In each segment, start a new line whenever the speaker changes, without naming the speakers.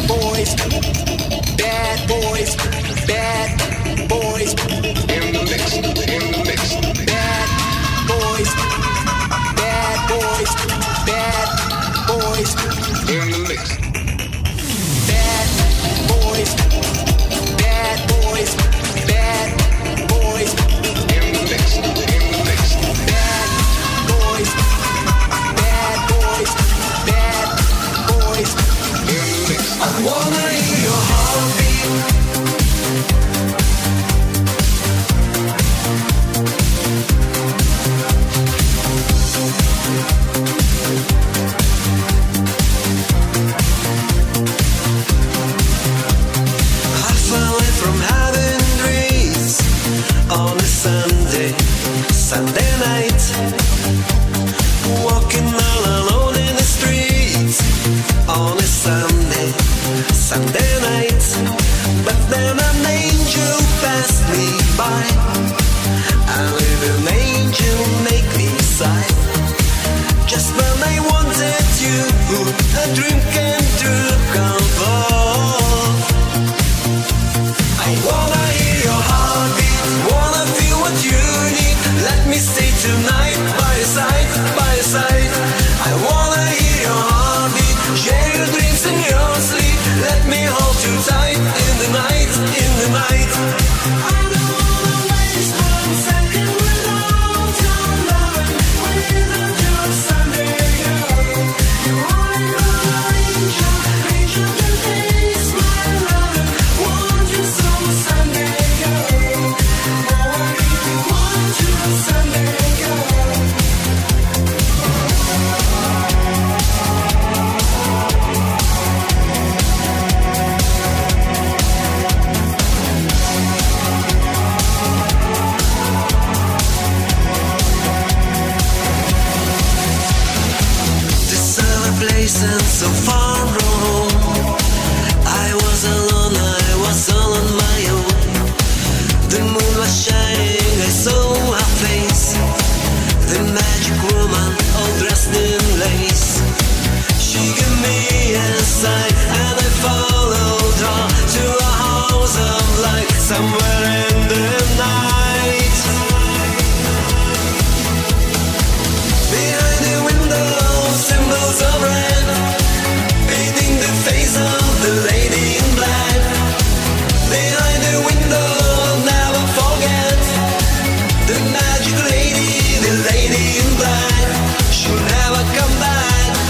boys, bad boys, bad boys. In the mix, in the mix. Bad boys, bad boys, bad boys. In the mix. Bad boys, bad boys, bad boys. In the mix, in the mix. Bad boys, bad boys, bad boys. In the mix. I wanna hear your heartbeat.
Sunday night, walking all alone in the streets on a Sunday night. But then an angel passed me by, and with an angel make me sigh. Just when I wanted you, a dream came true, come forth. I wanna hear your heartbeat, wanna feel what you need. Let me stay tonight by your side, by your side. I wanna hear your heartbeat, share your dreams and your sleep. Let me hold you tight in the night, in the night. I don't wanna waste one second without your love, without your Sunday girl. You are an angel, angel that takes my love. Want you so Sunday girl. Oh, I really want you Sunday girl. This other place and so far from home. I was alone, I was all on my own. The moon was shining, I saw her face. The magic woman, all dressed in lace. She gave me a sign and I followed her to a house of light somewhere in the night. Behind the window, symbols of red, painting the face of the lady in black. Behind the window, I'll never forget the magic lady, the lady in black. She'll never come back.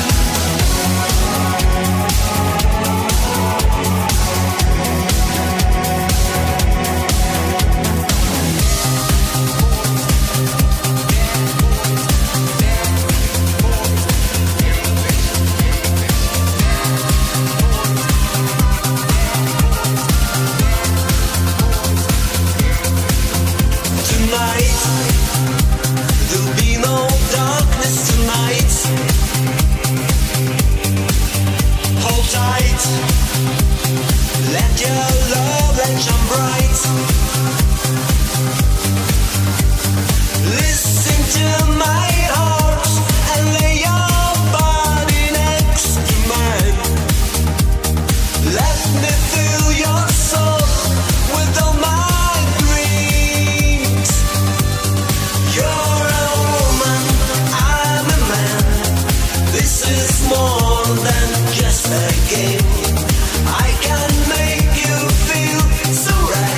Tonight, there'll be no darkness tonight. Hold tight, let your love let shine bright. Listen to my heart and lay your body next to mine. Let me fill your soul with all my dreams. You're a woman, I'm a man. This is more than just a game. I can make you feel so right.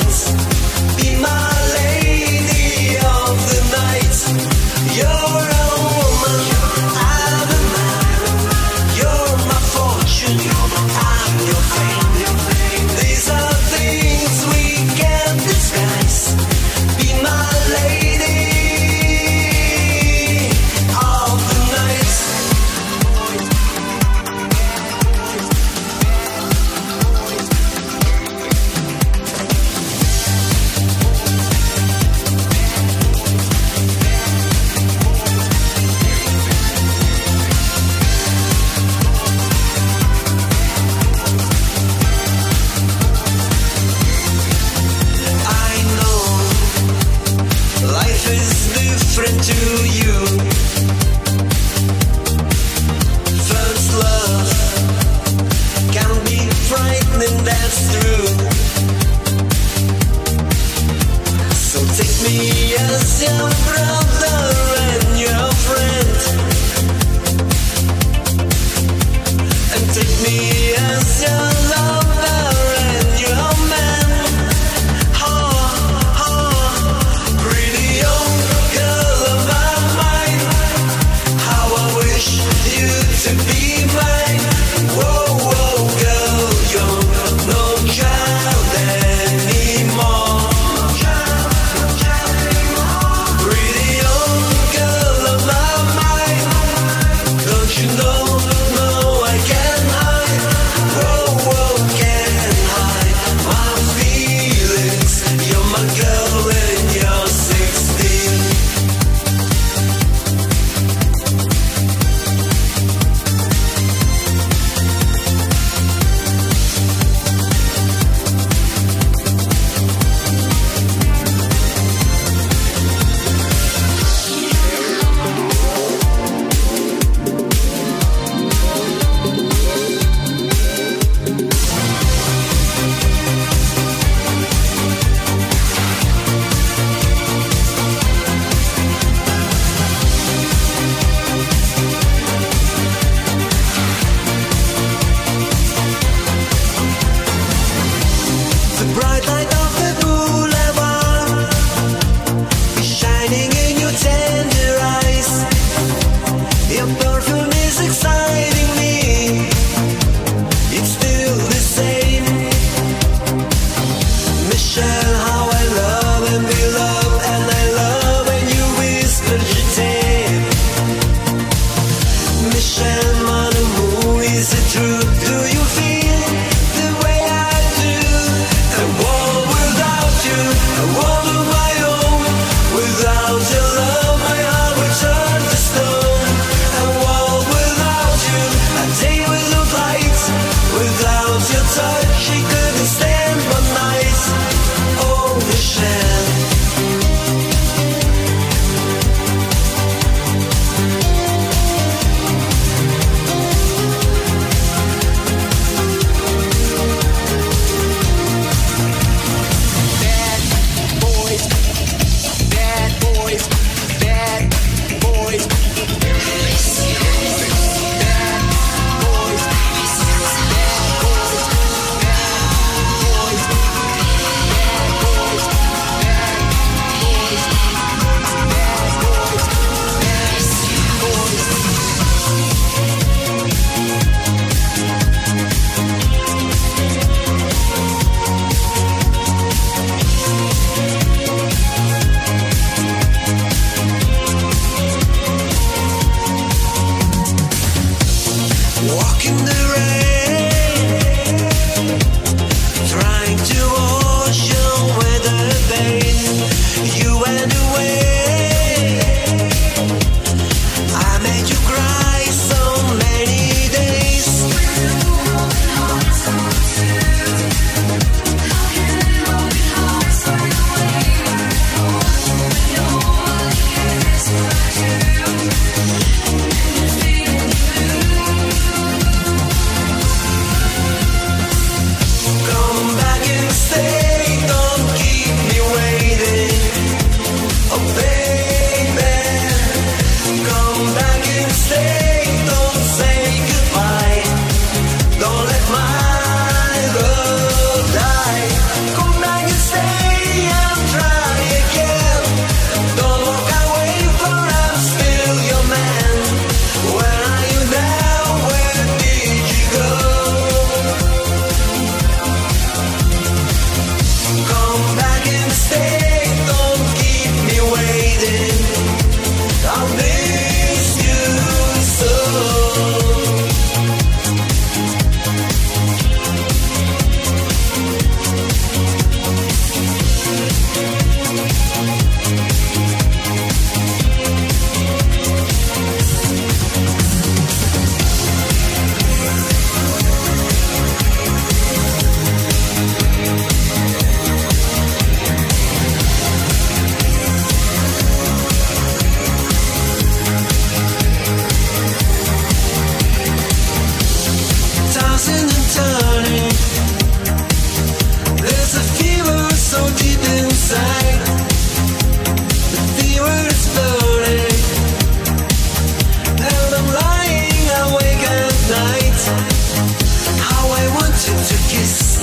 how I want you to kiss.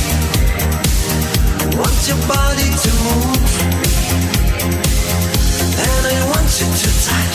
Want your body to move, and I want you to touch.